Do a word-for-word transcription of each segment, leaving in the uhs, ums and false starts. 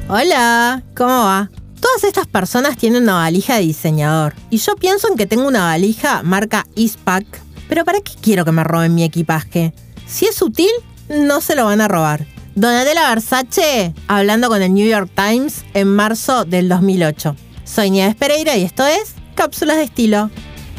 Hola, ¿cómo va? Todas estas personas tienen una valija de diseñador y yo pienso en que tengo una valija marca Eastpak, pero ¿para qué quiero que me roben mi equipaje? Si es útil, no se lo van a robar. Donatella Versace, hablando con el New York Times en marzo del dos mil ocho. Soy Nieves Pereira y esto es Cápsulas de Estilo.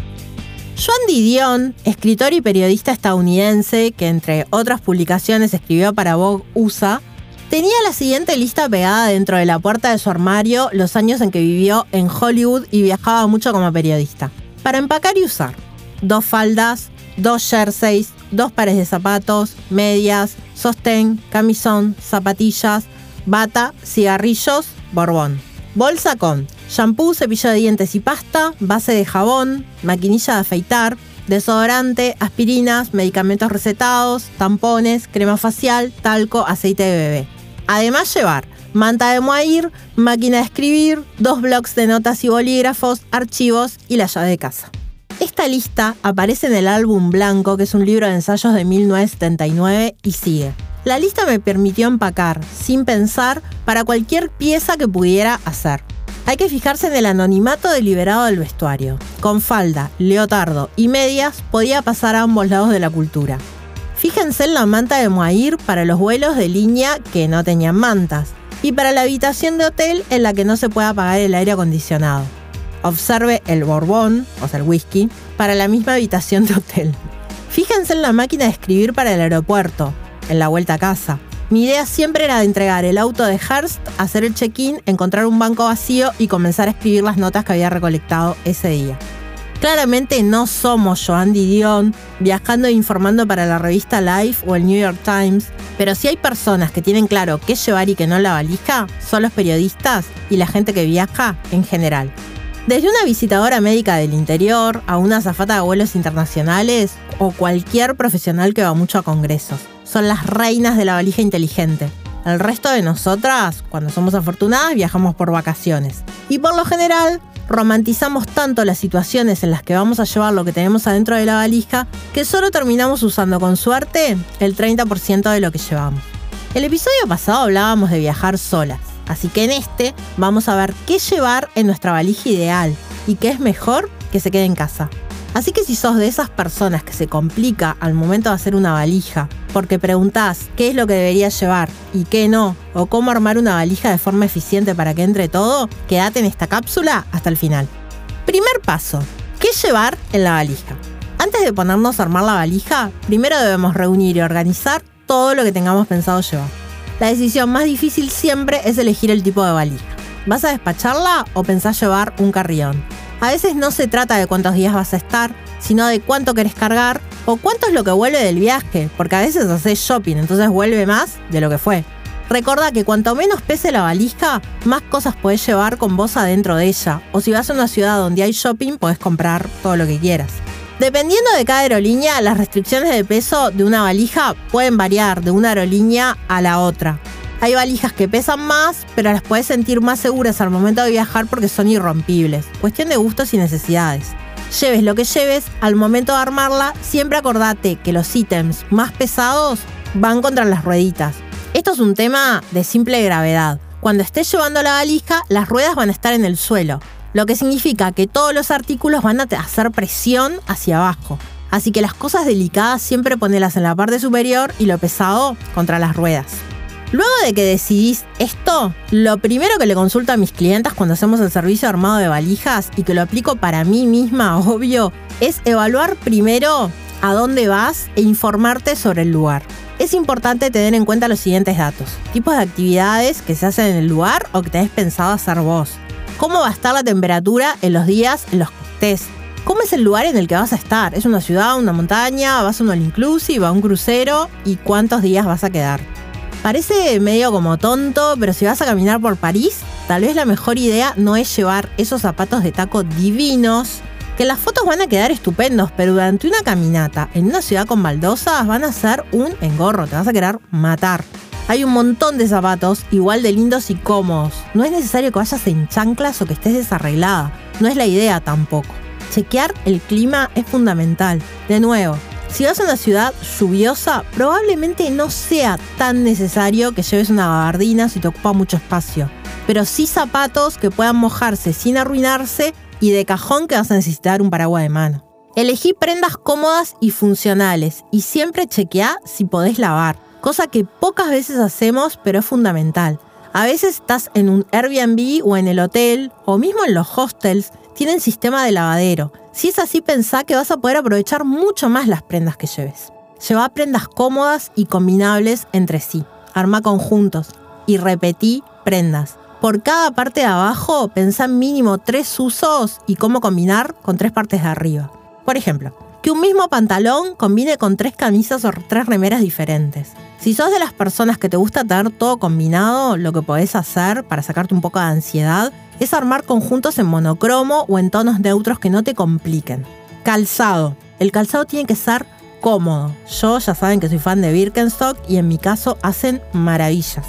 Joan Didion, escritor y periodista estadounidense que entre otras publicaciones escribió para Vogue U S A, tenía la siguiente lista pegada dentro de la puerta de su armario los años en que vivió en Hollywood y viajaba mucho como periodista. Para empacar y usar: dos faldas, dos jerseys, dos pares de zapatos, medias, sostén, camisón, zapatillas, bata, cigarrillos, borbón. Bolsa con shampoo, cepillo de dientes y pasta, base de jabón, maquinilla de afeitar, desodorante, aspirinas, medicamentos recetados, tampones, crema facial, talco, aceite de bebé. Además llevar manta de mohair, máquina de escribir, dos blocs de notas y bolígrafos, archivos y la llave de casa. Esta lista aparece en el álbum Blanco, que es un libro de ensayos de mil novecientos setenta y nueve, y sigue. La lista me permitió empacar, sin pensar, para cualquier pieza que pudiera hacer. Hay que fijarse en el anonimato deliberado del vestuario. Con falda, leotardo y medias podía pasar a ambos lados de la cultura. Fíjense en la manta de mohair para los vuelos de línea que no tenían mantas y para la habitación de hotel en la que no se puede apagar el aire acondicionado. Observe el borbón, o sea el whisky, para la misma habitación de hotel. Fíjense en la máquina de escribir para el aeropuerto, en la vuelta a casa. Mi idea siempre era de entregar el auto de Hearst, hacer el check-in, encontrar un banco vacío y comenzar a escribir las notas que había recolectado ese día. Claramente no somos Joan Didion viajando e informando para la revista Life o el New York Times, pero si hay personas que tienen claro qué llevar y qué no en la valija, son los periodistas y la gente que viaja en general. Desde una visitadora médica del interior a una azafata de vuelos internacionales o cualquier profesional que va mucho a congresos. Son las reinas de la valija inteligente. El resto de nosotras, cuando somos afortunadas, viajamos por vacaciones. Y por lo general, romantizamos tanto las situaciones en las que vamos a llevar lo que tenemos adentro de la valija que solo terminamos usando con suerte el treinta por ciento de lo que llevamos. El episodio pasado hablábamos de viajar solas. Así que en este vamos a ver qué llevar en nuestra valija ideal y qué es mejor que se quede en casa. Así que si sos de esas personas que se complica al momento de hacer una valija porque preguntás qué es lo que deberías llevar y qué no, o cómo armar una valija de forma eficiente para que entre todo, quédate en esta cápsula hasta el final. Primer paso: ¿qué llevar en la valija? Antes de ponernos a armar la valija, primero debemos reunir y organizar todo lo que tengamos pensado llevar. La decisión más difícil siempre es elegir el tipo de valija. ¿Vas a despacharla o pensás llevar un carrión? A veces no se trata de cuántos días vas a estar, sino de cuánto querés cargar o cuánto es lo que vuelve del viaje, porque a veces haces shopping, entonces vuelve más de lo que fue. Recordá que cuanto menos pese la valija, más cosas podés llevar con vos adentro de ella, o si vas a una ciudad donde hay shopping, podés comprar todo lo que quieras. Dependiendo de cada aerolínea, las restricciones de peso de una valija pueden variar de una aerolínea a la otra. Hay valijas que pesan más, pero las puedes sentir más seguras al momento de viajar porque son irrompibles. Cuestión de gustos y necesidades. Lleves lo que lleves, al momento de armarla, siempre acordate que los ítems más pesados van contra las rueditas. Esto es un tema de simple gravedad. Cuando estés llevando la valija, las ruedas van a estar en el suelo, lo que significa que todos los artículos van a hacer presión hacia abajo. Así que las cosas delicadas siempre ponelas en la parte superior y lo pesado contra las ruedas. Luego de que decidís esto, lo primero que le consulto a mis clientas cuando hacemos el servicio de armado de valijas, y que lo aplico para mí misma, obvio, es evaluar primero a dónde vas e informarte sobre el lugar. Es importante tener en cuenta los siguientes datos: tipos de actividades que se hacen en el lugar o que tenés pensado hacer vos. ¿Cómo va a estar la temperatura en los días en los que estés? ¿Cómo es el lugar en el que vas a estar? ¿Es una ciudad, una montaña? ¿Vas a un all inclusive, a un crucero? ¿Y cuántos días vas a quedar? Parece medio como tonto, pero si vas a caminar por París, tal vez la mejor idea no es llevar esos zapatos de taco divinos, que en las fotos van a quedar estupendos, pero durante una caminata en una ciudad con baldosas van a ser un engorro, te vas a querer matar. Hay un montón de zapatos igual de lindos y cómodos. No es necesario que vayas en chanclas o que estés desarreglada. No es la idea tampoco. Chequear el clima es fundamental. De nuevo, Si vas a una ciudad lluviosa, probablemente no sea tan necesario que lleves una gabardina si te ocupa mucho espacio, pero sí zapatos que puedan mojarse sin arruinarse y de cajón que vas a necesitar un paraguas de mano. Elegí prendas cómodas y funcionales y siempre chequeá si podés lavar, cosa que pocas veces hacemos pero es fundamental. A veces estás en un Airbnb o en el hotel o mismo en los hostels, tienen sistema de lavadero. Si es así, pensá que vas a poder aprovechar mucho más las prendas que lleves. Llevá prendas cómodas y combinables entre sí. Armá conjuntos y repetí prendas. Por cada parte de abajo, pensá en mínimo tres usos y cómo combinar con tres partes de arriba. Por ejemplo, que un mismo pantalón combine con tres camisas o tres remeras diferentes. Si sos de las personas que te gusta tener todo combinado, lo que podés hacer para sacarte un poco de ansiedad es armar conjuntos en monocromo o en tonos neutros que no te compliquen. Calzado. El calzado tiene que ser cómodo. Yo ya saben que soy fan de Birkenstock y en mi caso hacen maravillas.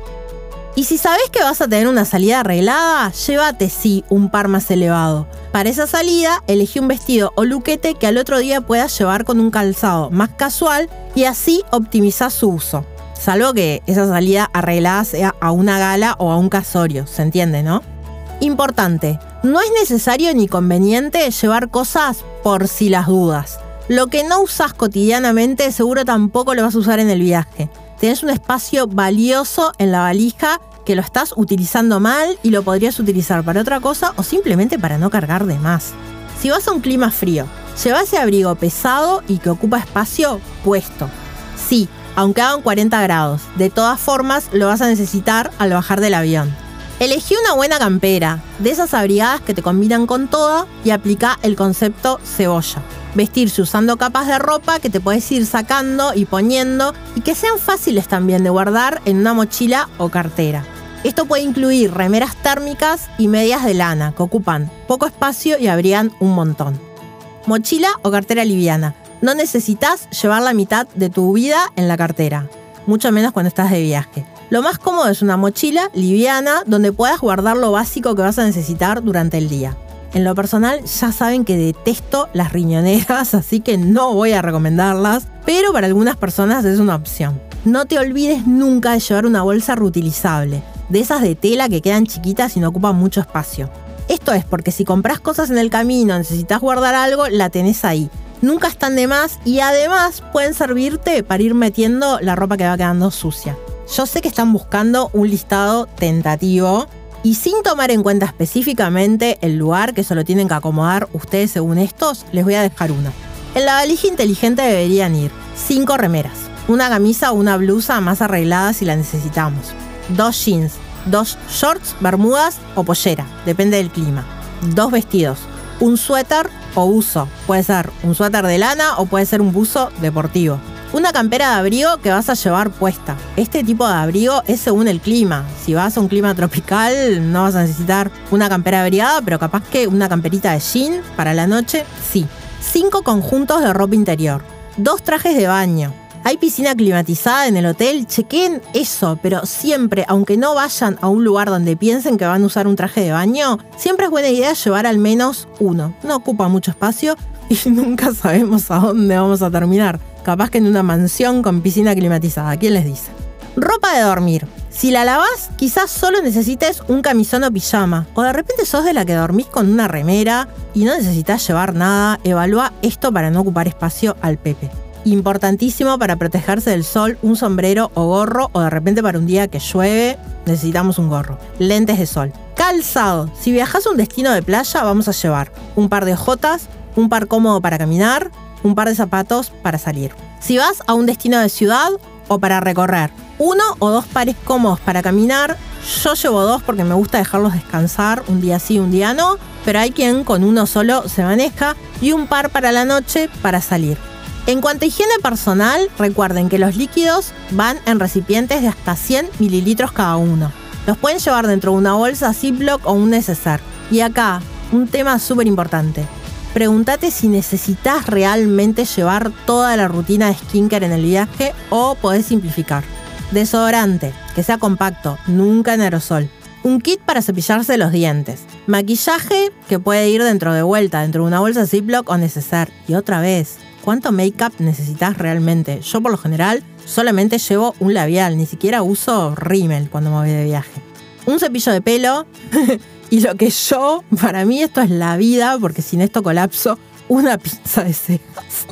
Y si sabés que vas a tener una salida arreglada, llévate sí un par más elevado. Para esa salida, elegí un vestido o luquete que al otro día puedas llevar con un calzado más casual y así optimizás su uso. Salvo que esa salida arreglada sea a una gala o a un casorio, ¿se entiende, no? Importante, no es necesario ni conveniente llevar cosas por si las dudas. Lo que no usás cotidianamente seguro tampoco lo vas a usar en el viaje. Tenés un espacio valioso en la valija que lo estás utilizando mal y lo podrías utilizar para otra cosa o simplemente para no cargar de más. Si vas a un clima frío, lleva ese abrigo pesado y que ocupa espacio puesto. Sí, aunque hagan cuarenta grados, de todas formas lo vas a necesitar al bajar del avión. Elegí una buena campera, de esas abrigadas que te combinan con toda y aplica el concepto cebolla. Vestirse usando capas de ropa que te puedes ir sacando y poniendo y que sean fáciles también de guardar en una mochila o cartera. Esto puede incluir remeras térmicas y medias de lana que ocupan poco espacio y abrigan un montón. Mochila o cartera liviana. No necesitas llevar la mitad de tu vida en la cartera, mucho menos cuando estás de viaje. Lo más cómodo es una mochila liviana donde puedas guardar lo básico que vas a necesitar durante el día. En lo personal ya saben que detesto las riñoneras, así que no voy a recomendarlas, pero para algunas personas es una opción. No te olvides nunca de llevar una bolsa reutilizable, de esas de tela que quedan chiquitas y no ocupan mucho espacio. Esto es porque si compras cosas en el camino, necesitas guardar algo, la tenés ahí. Nunca están de más y además pueden servirte para ir metiendo la ropa que va quedando sucia. Yo sé que están buscando un listado tentativo y sin tomar en cuenta específicamente el lugar que se lo tienen que acomodar ustedes según estos, les voy a dejar uno. En la valija inteligente deberían ir cinco remeras, una camisa o una blusa más arreglada si la necesitamos, dos jeans, dos shorts, bermudas o pollera, depende del clima, dos vestidos, un suéter o buzo, puede ser un suéter de lana o puede ser un buzo deportivo. Una campera de abrigo que vas a llevar puesta. Este tipo de abrigo es según el clima. Si vas a un clima tropical no vas a necesitar una campera abrigada, pero capaz que una camperita de jean para la noche, sí. Cinco conjuntos de ropa interior. Dos trajes de baño. ¿Hay piscina climatizada en el hotel? Chequen eso, pero siempre, aunque no vayan a un lugar donde piensen que van a usar un traje de baño, siempre es buena idea llevar al menos uno. No ocupa mucho espacio y nunca sabemos a dónde vamos a terminar. Capaz que en una mansión con piscina climatizada. ¿Quién les dice? Ropa de dormir. Si la lavás, quizás solo necesites un camisón o pijama. O de repente sos de la que dormís con una remera y no necesitas llevar nada. Evalúa esto para no ocupar espacio al pepe. Importantísimo para protegerse del sol, un sombrero o gorro. O de repente para un día que llueve, necesitamos un gorro. Lentes de sol. Calzado. Si viajás a un destino de playa, vamos a llevar un par de ojotas, un par cómodo para caminar, un par de zapatos para salir. Si vas a un destino de ciudad o para recorrer, uno o dos pares cómodos para caminar. Yo llevo dos porque me gusta dejarlos descansar un día sí, un día no, pero hay quien con uno solo se maneja, y un par para la noche para salir. En cuanto a higiene personal, recuerden que los líquidos van en recipientes de hasta cien mililitros cada uno. Los pueden llevar dentro de una bolsa Ziploc o un neceser. Y acá, un tema súper importante. Pregúntate si necesitas realmente llevar toda la rutina de skincare en el viaje o podés simplificar. Desodorante, que sea compacto, nunca en aerosol. Un kit para cepillarse los dientes. Maquillaje que puede ir dentro de vuelta, dentro de una bolsa Ziploc o neceser. Y otra vez, cuánto make-up necesitas realmente. Yo por lo general solamente llevo un labial, ni siquiera uso rímel cuando me voy de viaje. Un cepillo de pelo y lo que yo, para mí esto es la vida, porque sin esto colapso, una pinza de cejas.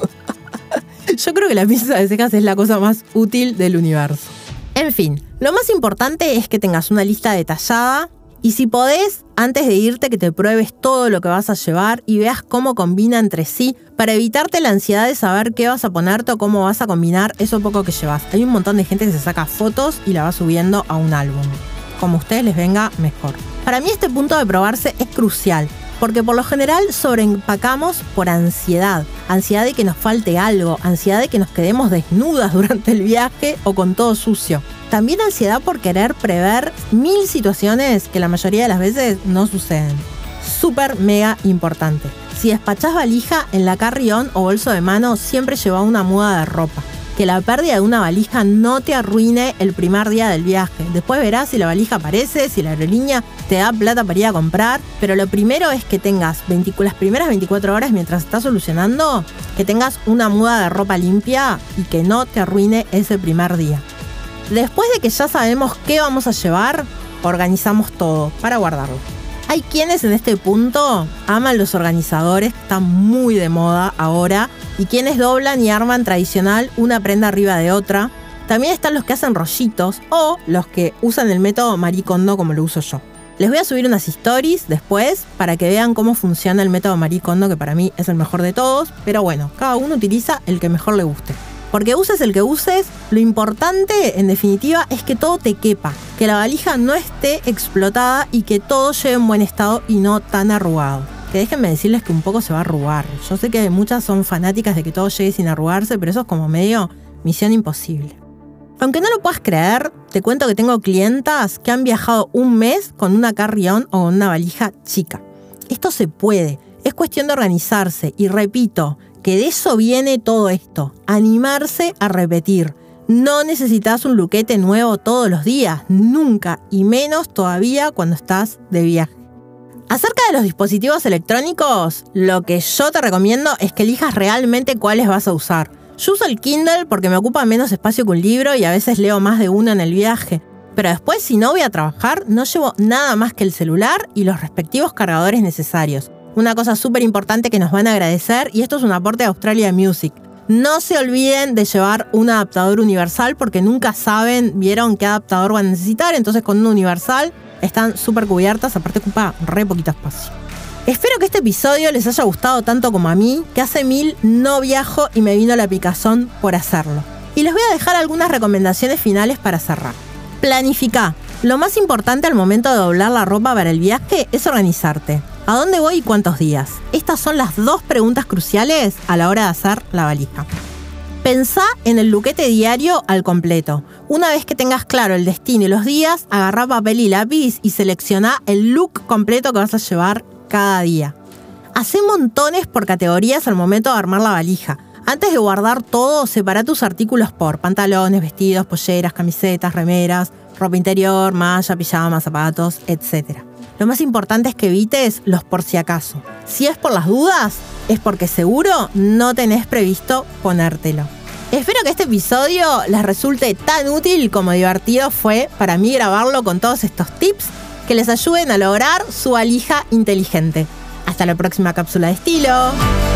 Yo creo que la pinza de cejas es la cosa más útil del universo. En fin, lo más importante es que tengas una lista detallada y si podés, antes de irte que te pruebes todo lo que vas a llevar y veas cómo combina entre sí para evitarte la ansiedad de saber qué vas a ponerte o cómo vas a combinar eso poco que llevas. Hay un montón de gente que se saca fotos y la va subiendo a un álbum. Como a ustedes les venga, mejor. Para mí este punto de probarse es crucial, porque por lo general sobreempacamos por ansiedad. Ansiedad de que nos falte algo, ansiedad de que nos quedemos desnudas durante el viaje o con todo sucio. También ansiedad por querer prever mil situaciones que la mayoría de las veces no suceden. Súper mega importante. Si despachás valija, en la carry-on o bolso de mano siempre lleva una muda de ropa. Que la pérdida de una valija no te arruine el primer día del viaje. Después verás si la valija aparece, si la aerolínea te da plata para ir a comprar. Pero lo primero es que tengas veinti, las primeras veinticuatro horas mientras estás solucionando, que tengas una muda de ropa limpia y que no te arruine ese primer día. Después de que ya sabemos qué vamos a llevar, organizamos todo para guardarlo. Hay quienes en este punto aman los organizadores, que están muy de moda ahora, y quienes doblan y arman tradicional una prenda arriba de otra. También están los que hacen rollitos o los que usan el método Marie Kondo como lo uso yo. Les voy a subir unas stories después para que vean cómo funciona el método Marie Kondo, que para mí es el mejor de todos, pero bueno, cada uno utiliza el que mejor le guste. Porque uses el que uses, lo importante, en definitiva, es que todo te quepa, que la valija no esté explotada y que todo lleve en buen estado y no tan arrugado. Que déjenme decirles que un poco se va a arrugar. Yo sé que muchas son fanáticas de que todo llegue sin arrugarse, pero eso es como medio misión imposible. Aunque no lo puedas creer, te cuento que tengo clientas que han viajado un mes con una carry-on o con una valija chica. Esto se puede, es cuestión de organizarse y repito, que de eso viene todo esto, animarse a repetir. No necesitas un luquete nuevo todos los días, nunca, y menos todavía cuando estás de viaje. Acerca de los dispositivos electrónicos, lo que yo te recomiendo es que elijas realmente cuáles vas a usar. Yo uso el Kindle porque me ocupa menos espacio que un libro y a veces leo más de uno en el viaje. Pero después, si no voy a trabajar, no llevo nada más que el celular y los respectivos cargadores necesarios. Una cosa súper importante que nos van a agradecer, y esto es un aporte de Australia Music. No se olviden de llevar un adaptador universal porque nunca saben, vieron qué adaptador van a necesitar, entonces con un universal están súper cubiertas, aparte ocupa re poquito espacio. Espero que este episodio les haya gustado tanto como a mí, que hace mil no viajo y me vino la picazón por hacerlo. Y les voy a dejar algunas recomendaciones finales para cerrar. Planificá. Lo más importante al momento de doblar la ropa para el viaje es organizarte. ¿A dónde voy y cuántos días? Estas son las dos preguntas cruciales a la hora de hacer la valija. Pensá en el luquete diario al completo. Una vez que tengas claro el destino y los días, agarrá papel y lápiz y seleccioná el look completo que vas a llevar cada día. Hacé montones por categorías al momento de armar la valija. Antes de guardar todo, separá tus artículos por pantalones, vestidos, polleras, camisetas, remeras, ropa interior, malla, pijamas, zapatos, etcétera. Lo más importante es que evites los por si acaso. Si es por las dudas, es porque seguro no tenés previsto ponértelo. Espero que este episodio les resulte tan útil como divertido fue para mí grabarlo con todos estos tips que les ayuden a lograr su valija inteligente. Hasta la próxima cápsula de estilo.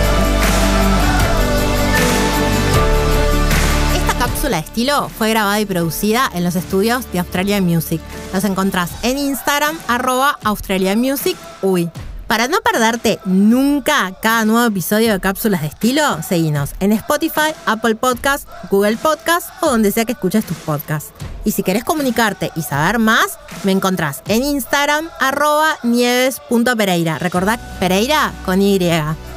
Cápsula de estilo fue grabada y producida en los estudios de Australia Music. Los encontrás en Instagram, arroba Australia Music Uy. Para no perderte nunca cada nuevo episodio de Cápsulas de Estilo, seguinos en Spotify, Apple Podcast, Google Podcast o donde sea que escuches tus podcasts. Y si querés comunicarte y saber más, me encontrás en Instagram, arroba nieves punto pereira. Recordá, Pereira con Y.